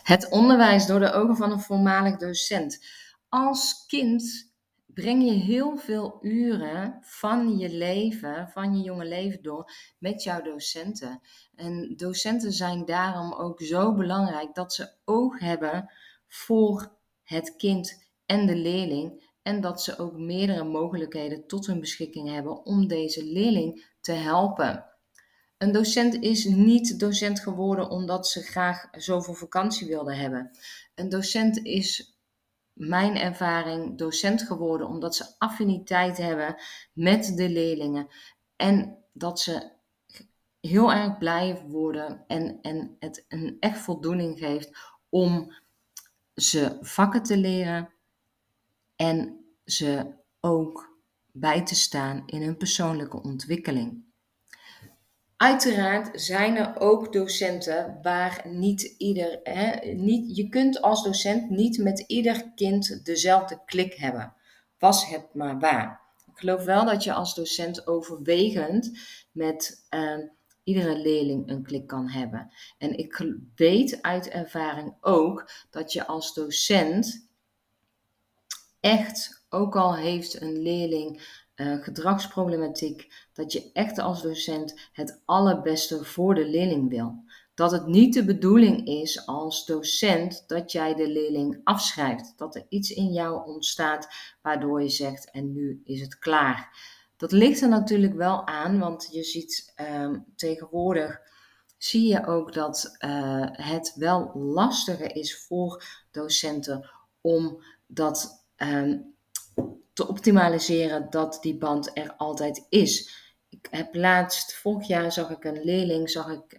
Het onderwijs door de ogen van een voormalig docent. Als kind breng je heel veel uren van je jonge leven door met jouw docenten. En docenten zijn daarom ook zo belangrijk dat ze oog hebben voor het kind en de leerling. En dat ze ook meerdere mogelijkheden tot hun beschikking hebben om deze leerling te helpen. Een docent is niet docent geworden omdat ze graag zoveel vakantie wilden hebben. Een docent is, mijn ervaring, docent geworden omdat ze affiniteit hebben met de leerlingen. En dat ze heel erg blij worden en het een echt voldoening geeft om ze vakken te leren en ze ook bij te staan in hun persoonlijke ontwikkeling. Uiteraard zijn er ook docenten waar je kunt als docent niet met ieder kind dezelfde klik hebben. Was het maar waar. Ik geloof wel dat je als docent overwegend met iedere leerling een klik kan hebben. En ik weet uit ervaring ook dat je als docent echt, ook al heeft een leerling gedragsproblematiek, dat je echt als docent het allerbeste voor de leerling wil. Dat het niet de bedoeling is als docent dat jij de leerling afschrijft. Dat er iets in jou ontstaat waardoor je zegt en nu is het klaar. Dat ligt er natuurlijk wel aan, want je ziet tegenwoordig zie je ook dat het wel lastiger is voor docenten om dat te optimaliseren, dat die band er altijd is. Ik heb vorig jaar zag ik een leerling,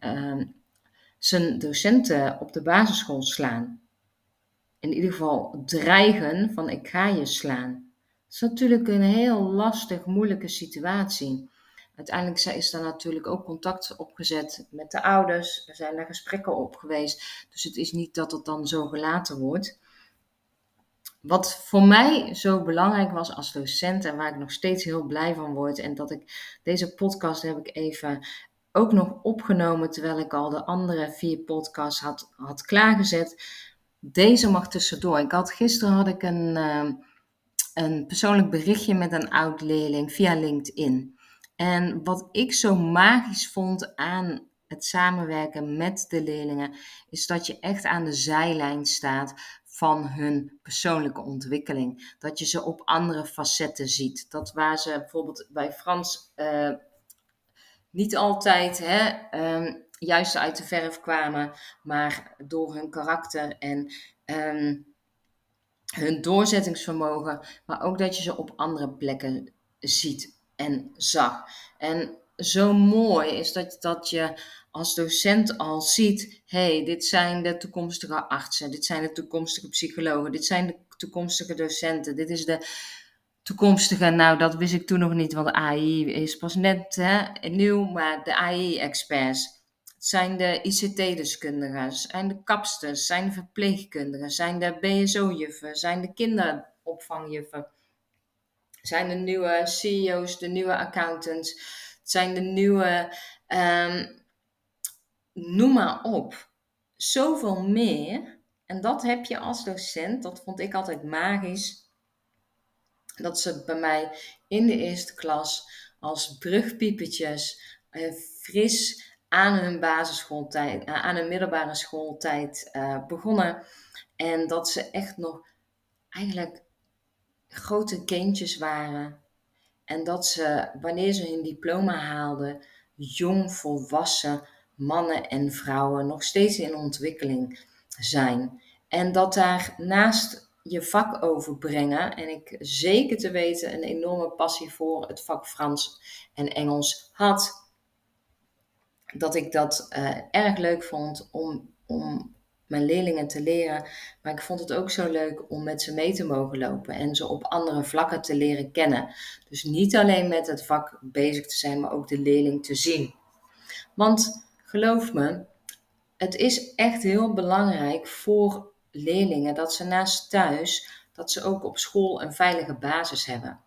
zijn docenten op de basisschool slaan. In ieder geval dreigen van ik ga je slaan. Dat is natuurlijk een heel lastig, moeilijke situatie. Uiteindelijk is daar natuurlijk ook contact opgezet met de ouders. Er zijn daar gesprekken op geweest. Dus het is niet dat het dan zo gelaten wordt. Wat voor mij zo belangrijk was als docent en waar ik nog steeds heel blij van word. En dat deze podcast heb ik even ook nog opgenomen terwijl ik al de andere 4 podcasts had klaargezet. Deze mag tussendoor. Gisteren had ik een persoonlijk berichtje met een oud-leerling via LinkedIn. En wat ik zo magisch vond aan het samenwerken met de leerlingen, is dat je echt aan de zijlijn staat van hun persoonlijke ontwikkeling. Dat je ze op andere facetten ziet. Dat waar ze bijvoorbeeld bij Frans niet altijd juist uit de verf kwamen, maar door hun karakter en hun doorzettingsvermogen, maar ook dat je ze op andere plekken ziet en zag. En zo mooi is dat je als docent al ziet, dit zijn de toekomstige artsen, dit zijn de toekomstige psychologen, dit zijn de toekomstige docenten, dit is de toekomstige, nou dat wist ik toen nog niet, want AI is pas net nieuw, maar de AI-experts. Het zijn de ICT-deskundigen, zijn de kapsters, zijn de verpleegkundigen, zijn de BSO-juffen, zijn de kinderopvangjuffen, zijn de nieuwe CEO's, de nieuwe accountants, het zijn de nieuwe, noem maar op. Zoveel meer. En dat heb je als docent, dat vond ik altijd magisch, dat ze bij mij in de eerste klas als brugpiepetjes fris aan hun basisschooltijd, aan hun middelbare schooltijd begonnen. En dat ze echt nog eigenlijk grote kindjes waren. En dat ze, wanneer ze hun diploma haalden, jong volwassen mannen en vrouwen nog steeds in ontwikkeling zijn. En dat daar naast je vak overbrengen, en ik zeker te weten een enorme passie voor het vak Frans en Engels had, dat ik dat erg leuk vond om mijn leerlingen te leren. Maar ik vond het ook zo leuk om met ze mee te mogen lopen en ze op andere vlakken te leren kennen. Dus niet alleen met het vak bezig te zijn, maar ook de leerling te zien. Want geloof me, het is echt heel belangrijk voor leerlingen dat ze naast thuis, dat ze ook op school een veilige basis hebben.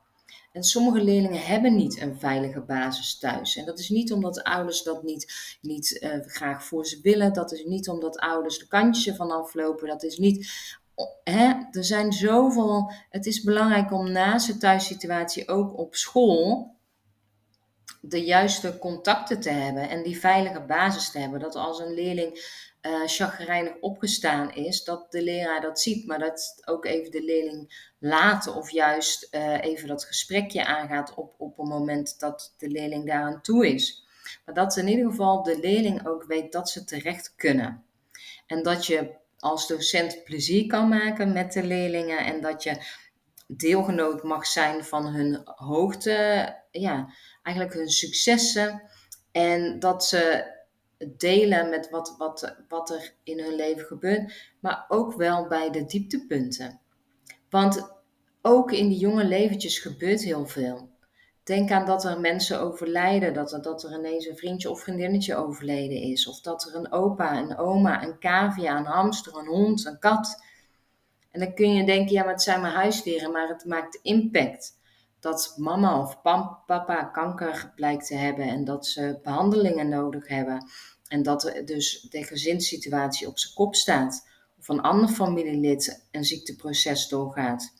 En sommige leerlingen hebben niet een veilige basis thuis. En dat is niet omdat ouders dat niet graag voor ze willen. Dat is niet omdat ouders de kantjes ervan aflopen. Dat is niet... Er zijn zoveel... Het is belangrijk om naast de thuissituatie ook op school de juiste contacten te hebben en die veilige basis te hebben. Dat als een leerling chagrijnig opgestaan is, dat de leraar dat ziet, maar dat ook even de leerling laten of juist even dat gesprekje aangaat op een moment dat de leerling daaraan toe is. Maar dat in ieder geval de leerling ook weet dat ze terecht kunnen. En dat je als docent plezier kan maken met de leerlingen en dat je deelgenoot mag zijn van hun hoogte, ja, eigenlijk hun successen. En dat ze delen met wat er in hun leven gebeurt, maar ook wel bij de dieptepunten. Want ook in die jonge leventjes gebeurt heel veel. Denk aan dat er mensen overlijden, dat er ineens een vriendje of vriendinnetje overleden is. Of dat er een opa, een oma, een cavia, een hamster, een hond, een kat. En dan kun je denken, ja, maar het zijn maar huisdieren, maar het maakt impact. Dat mama of papa kanker blijkt te hebben en dat ze behandelingen nodig hebben. En dat dus de gezinssituatie op zijn kop staat. Of een ander familielid een ziekteproces doorgaat.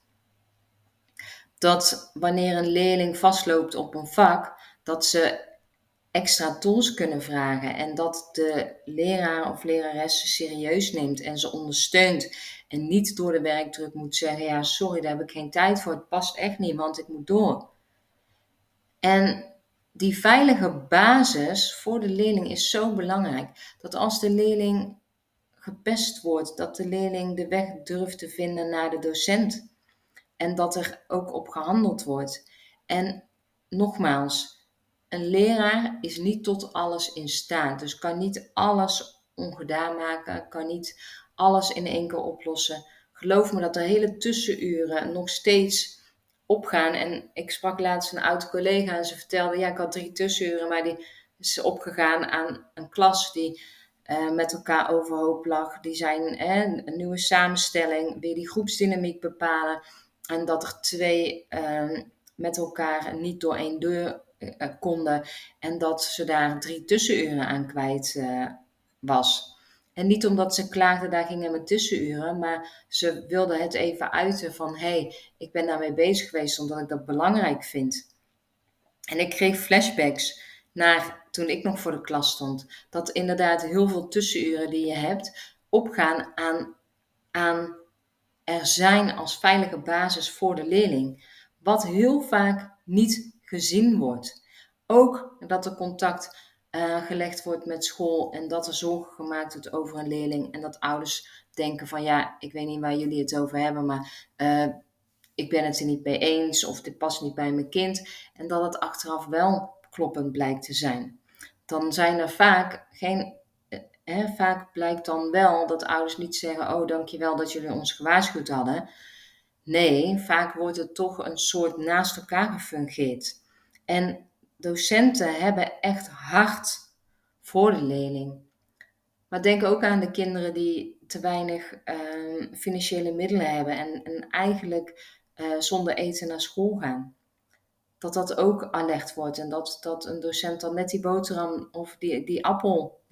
Dat wanneer een leerling vastloopt op een vak, dat ze extra tools kunnen vragen en dat de leraar of lerares ze serieus neemt en ze ondersteunt en niet door de werkdruk moet zeggen, ja sorry, daar heb ik geen tijd voor, het past echt niet, want ik moet door. En die veilige basis voor de leerling is zo belangrijk, dat als de leerling gepest wordt, dat de leerling de weg durft te vinden naar de docent en dat er ook op gehandeld wordt. En nogmaals, een leraar is niet tot alles in staat. Dus kan niet alles ongedaan maken. Kan niet alles in één keer oplossen. Geloof me dat er hele tussenuren nog steeds opgaan. En ik sprak laatst een oud collega en ze vertelde, ja, ik had 3 tussenuren, maar die is opgegaan aan een klas die met elkaar overhoop lag. Die zijn een nieuwe samenstelling, weer die groepsdynamiek bepalen. En dat er 2 met elkaar niet door 1 deur konden. En dat ze daar 3 tussenuren aan kwijt was. En niet omdat ze klaagden, daar gingen mijn tussenuren. Maar ze wilde het even uiten van, hey, ik ben daarmee bezig geweest omdat ik dat belangrijk vind. En ik kreeg flashbacks naar toen ik nog voor de klas stond. Dat inderdaad heel veel tussenuren die je hebt opgaan aan er zijn als veilige basis voor de leerling. Wat heel vaak niet gezien wordt. Ook dat er contact gelegd wordt met school en dat er zorgen gemaakt wordt over een leerling. En dat ouders denken van ja, ik weet niet waar jullie het over hebben, maar ik ben het er niet mee eens of dit past niet bij mijn kind. En dat het achteraf wel kloppend blijkt te zijn. Dan zijn er vaak geen... vaak blijkt dan wel dat ouders niet zeggen, oh dankjewel dat jullie ons gewaarschuwd hadden. Nee, vaak wordt het toch een soort naast elkaar gefungeerd. En docenten hebben echt hart voor de leerling. Maar denk ook aan de kinderen die te weinig financiële middelen hebben en eigenlijk zonder eten naar school gaan. Dat ook alert wordt en dat een docent dan net die boterham of die appel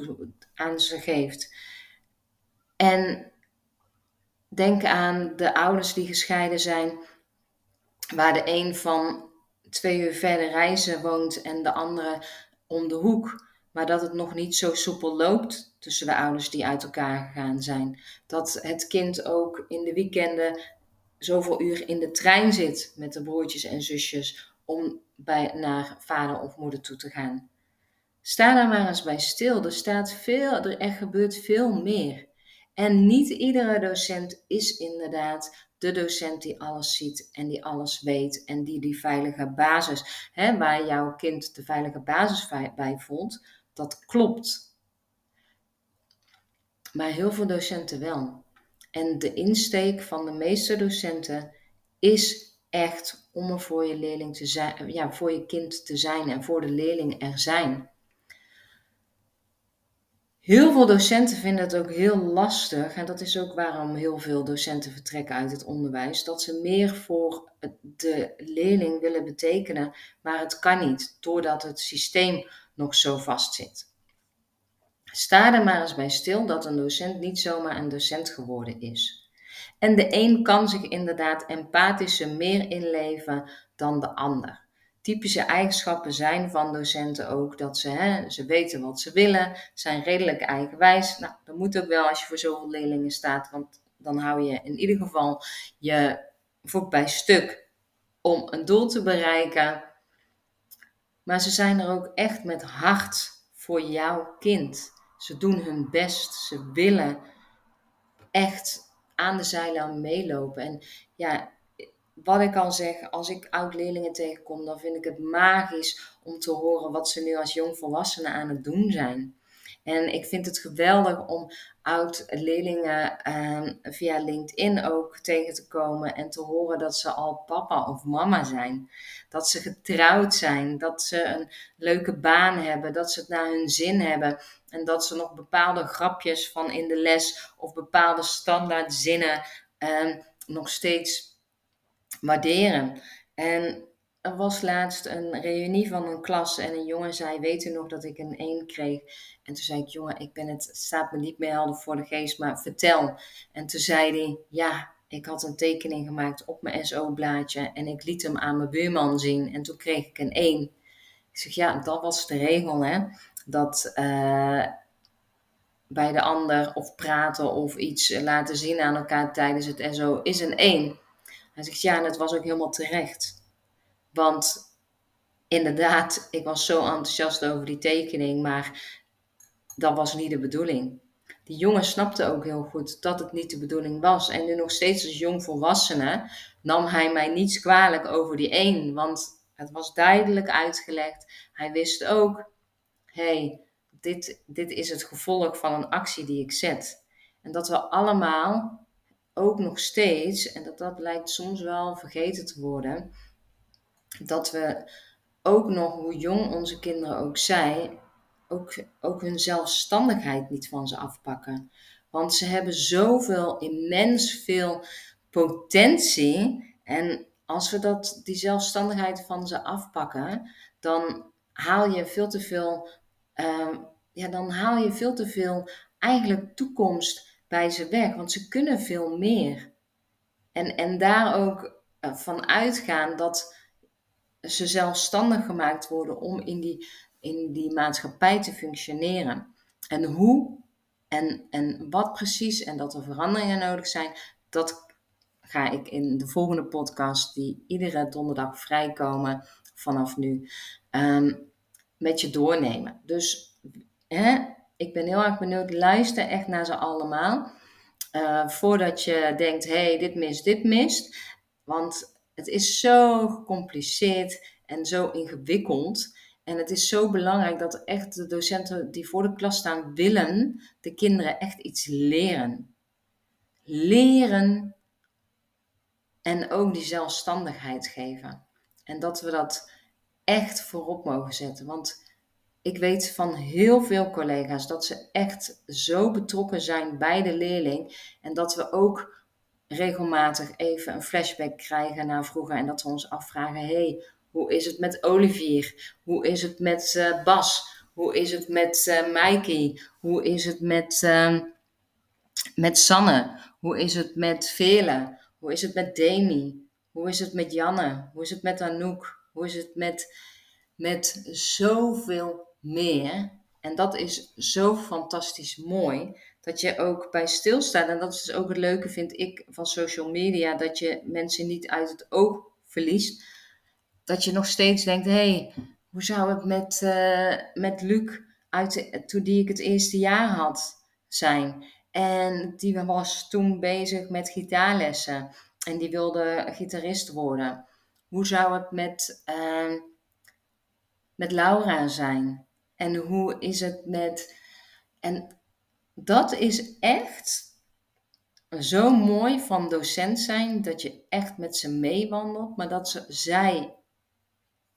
aan ze geeft. En denk aan de ouders die gescheiden zijn, waar de een van 2 uur verder reizen woont en de andere om de hoek. Maar dat het nog niet zo soepel loopt tussen de ouders die uit elkaar gegaan zijn. Dat het kind ook in de weekenden zoveel uur in de trein zit met de broertjes en zusjes om naar vader of moeder toe te gaan. Sta daar maar eens bij stil. Er gebeurt veel meer. En niet iedere docent is inderdaad de docent die alles ziet en die alles weet en die veilige basis, waar jouw kind de veilige basis bij voelt, dat klopt. Maar heel veel docenten wel. En de insteek van de meeste docenten is echt om er voor je leerling te zijn, ja, voor je kind te zijn en voor de leerling er zijn. Heel veel docenten vinden het ook heel lastig, en dat is ook waarom heel veel docenten vertrekken uit het onderwijs, dat ze meer voor de leerling willen betekenen, maar het kan niet, doordat het systeem nog zo vastzit. Sta er maar eens bij stil dat een docent niet zomaar een docent geworden is. En de een kan zich inderdaad empathischer meer inleven dan de ander. Typische eigenschappen zijn van docenten ook dat ze weten wat ze willen, zijn redelijk eigenwijs. Nou, dat moet ook wel als je voor zoveel leerlingen staat, want dan hou je in ieder geval je voet bij stuk om een doel te bereiken. Maar ze zijn er ook echt met hart voor jouw kind. Ze doen hun best, ze willen echt aan de zijlijn meelopen. En ja, wat ik al zeg, als ik oud-leerlingen tegenkom, dan vind ik het magisch om te horen wat ze nu als jongvolwassenen aan het doen zijn. En ik vind het geweldig om oud-leerlingen via LinkedIn ook tegen te komen en te horen dat ze al papa of mama zijn. Dat ze getrouwd zijn, dat ze een leuke baan hebben, dat ze het naar hun zin hebben. En dat ze nog bepaalde grapjes van in de les of bepaalde standaard zinnen nog steeds waarderen. En er was laatst een reunie van een klas en een jongen zei, weet u nog dat ik een 1 kreeg? En toen zei ik, jongen, het staat me niet meer helder voor de geest, maar vertel. En toen zei hij, ja, ik had een tekening gemaakt op mijn SO-blaadje en ik liet hem aan mijn buurman zien en toen kreeg ik een 1. Ik zeg, ja, dat was de regel, hè. Dat bij de ander of praten of iets laten zien aan elkaar tijdens het SO is een 1. Hij zegt, ja, en het was ook helemaal terecht. Want inderdaad, ik was zo enthousiast over die tekening, maar dat was niet de bedoeling. Die jongen snapte ook heel goed dat het niet de bedoeling was. En nu nog steeds als jongvolwassene nam hij mij niets kwalijk over die 1. Want het was duidelijk uitgelegd. Hij wist ook, dit is het gevolg van een actie die ik zet. En dat we allemaal ook nog steeds, en dat lijkt soms wel vergeten te worden, dat we ook nog, hoe jong onze kinderen ook zijn, ook hun zelfstandigheid niet van ze afpakken. Want ze hebben zoveel, immens veel potentie. En als we die zelfstandigheid van ze afpakken, dan haal je veel te veel, eigenlijk toekomst bij ze weg. Want ze kunnen veel meer. En daar ook van uitgaan dat ze zelfstandig gemaakt worden om in die maatschappij te functioneren. En hoe en wat precies en dat er veranderingen nodig zijn, dat ga ik in de volgende podcast, die iedere donderdag vrijkomen vanaf nu, met je doornemen. Dus ik ben heel erg benieuwd. Luister echt naar ze allemaal. Voordat je denkt, dit mist. Want het is zo gecompliceerd en zo ingewikkeld. En het is zo belangrijk dat echt de docenten die voor de klas staan willen de kinderen echt iets leren. Leren en ook die zelfstandigheid geven. En dat we dat echt voorop mogen zetten. Want ik weet van heel veel collega's dat ze echt zo betrokken zijn bij de leerling. En dat we ook regelmatig even een flashback krijgen naar vroeger. En dat we ons afvragen, hoe is het met Olivier? Hoe is het met Bas? Hoe is het met Mikey? Hoe is het met Sanne? Hoe is het met Vele? Hoe is het met Demi? Hoe is het met Janne? Hoe is het met Anouk? Hoe is het met zoveel meer? En dat is zo fantastisch mooi, dat je ook bij stilstaat. En dat is dus ook het leuke, vind ik, van social media, dat je mensen niet uit het oog verliest. Dat je nog steeds denkt, hoe zou het met Luc toen die ik het eerste jaar had zijn? En die was toen bezig met gitaarlessen. En die wilde gitarist worden. Hoe zou het met Laura zijn? En hoe is het met... En dat is echt zo mooi van docent zijn, dat je echt met ze meewandelt, maar dat zij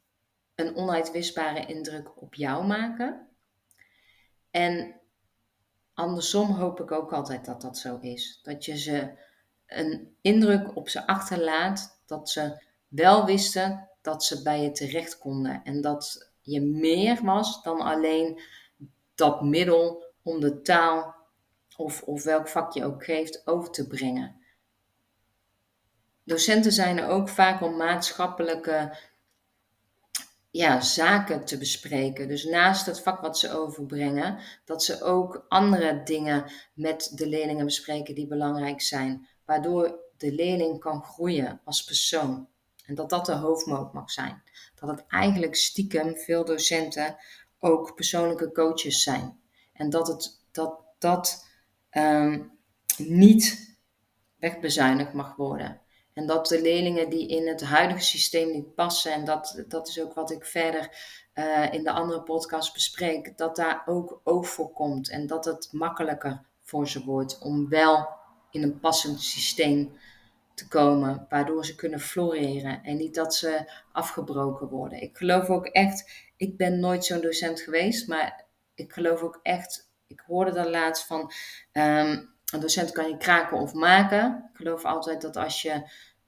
een onuitwisbare indruk op jou maken. En andersom hoop ik ook altijd dat dat zo is. Dat je ze een indruk op ze achterlaat dat ze wel wisten dat ze bij je terecht konden. En dat je meer was dan alleen dat middel om de taal of welk vak je ook geeft over te brengen. Docenten zijn er ook vaak om maatschappelijke zaken te bespreken. Dus naast het vak wat ze overbrengen, dat ze ook andere dingen met de leerlingen bespreken die belangrijk zijn. Waardoor de leerling kan groeien als persoon. En dat dat de hoofdmoot mag zijn. Dat het eigenlijk stiekem veel docenten ook persoonlijke coaches zijn. En dat niet wegbezuinigd mag worden. En dat de leerlingen die in het huidige systeem niet passen, en dat is ook wat ik verder in de andere podcast bespreek, dat daar ook oog voor komt. En dat het makkelijker voor ze wordt om wel in een passend systeem te komen, waardoor ze kunnen floreren en niet dat ze afgebroken worden. Ik geloof ook echt, ik ben nooit zo'n docent geweest, maar ik geloof ook echt, ik hoorde daar laatst van, een docent kan je kraken of maken. Ik geloof altijd dat als je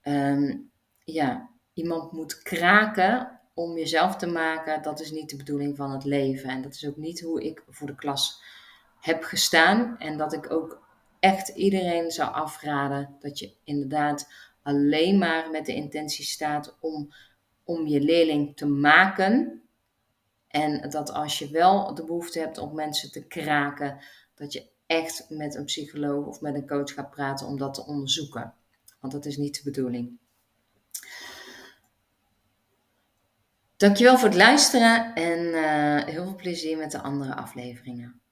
iemand moet kraken om jezelf te maken, dat is niet de bedoeling van het leven. En dat is ook niet hoe ik voor de klas heb gestaan. En dat ik ook echt iedereen zou afraden dat je inderdaad alleen maar met de intentie staat om je leerling te maken. En dat als je wel de behoefte hebt om mensen te kraken, dat je echt met een psycholoog of met een coach gaat praten om dat te onderzoeken. Want dat is niet de bedoeling. Dankjewel voor het luisteren en heel veel plezier met de andere afleveringen.